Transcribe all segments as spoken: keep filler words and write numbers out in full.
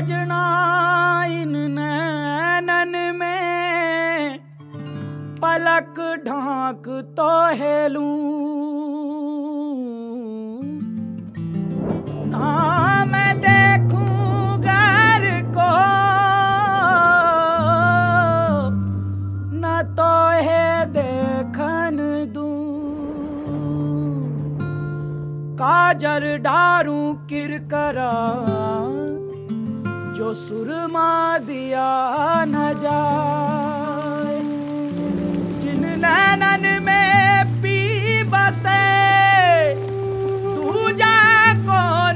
सजना इन नैनन में पलक ढांक तो हेलूं ना मैं देखूं घर को न तो है देखन दूं काजर डारूं किरकरा जो सुरमा दिया न जाए जिन नैनन में पी बसे दूजा कौन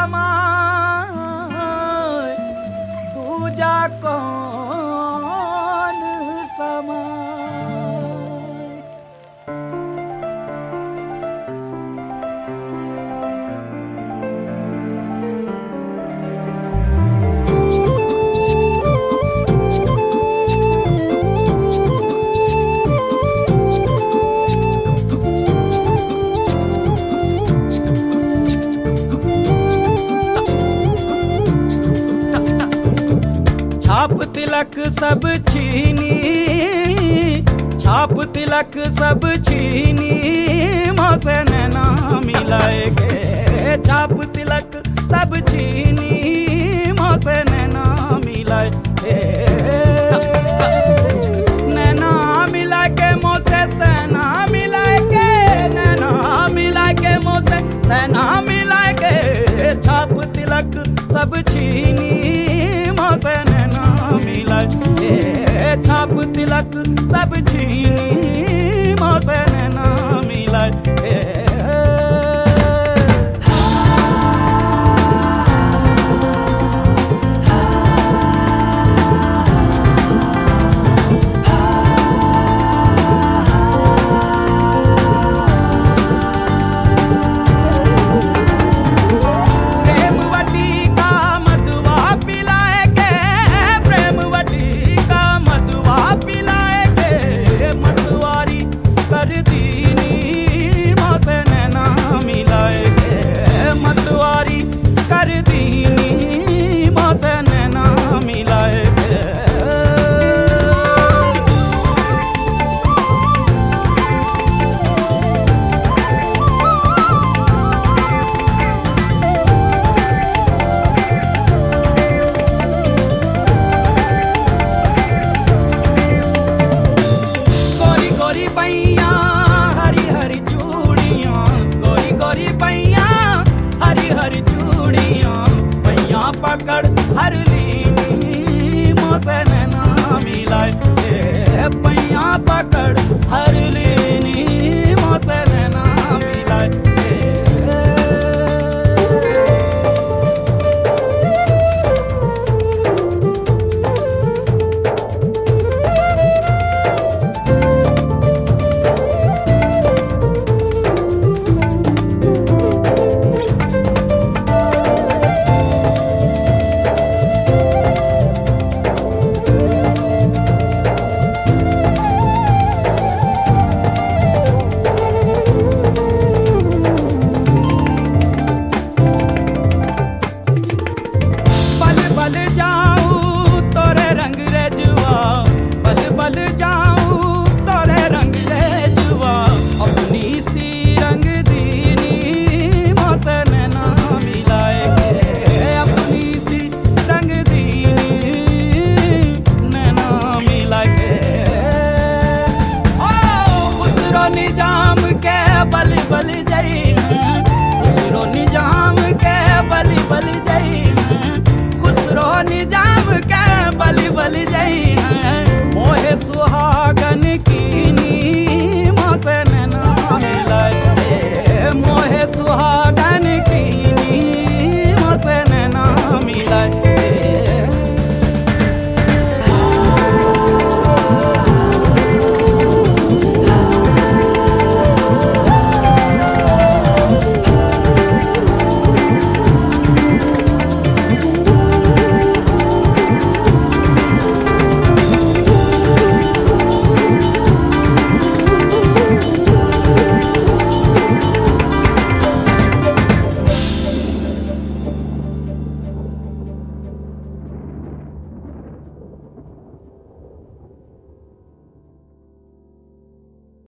समाए दूजा कौन समाए छाप तिलक सब छीनी छाप तिलक सब छीनी मोसे नैना मिलाएगे छाप तिलक सब छीनी मोसे नैना मिलाएगे नैना मिला के मोसे सेना मिलाएगे नैना मिला के मोसे सेना मिलाएगे छाप तिलक सब छीनी मोसे मिलाए छाप तिलक सब छीनी मोसे नैना मिलाए पकड़ हर लीनी मोसे नैना मिलाए पैया पकड़ हर लीनी मोसे नैना मिलाए निजाम के बल बल जई उसरो निजाम के बल बल